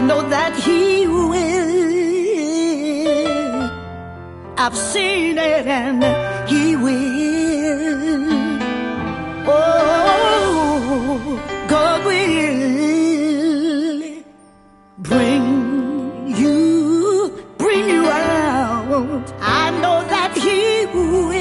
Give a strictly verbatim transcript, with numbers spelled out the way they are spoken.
know that He will. I've seen it and He will. Oh, God will bring you, bring you out. I know that He will.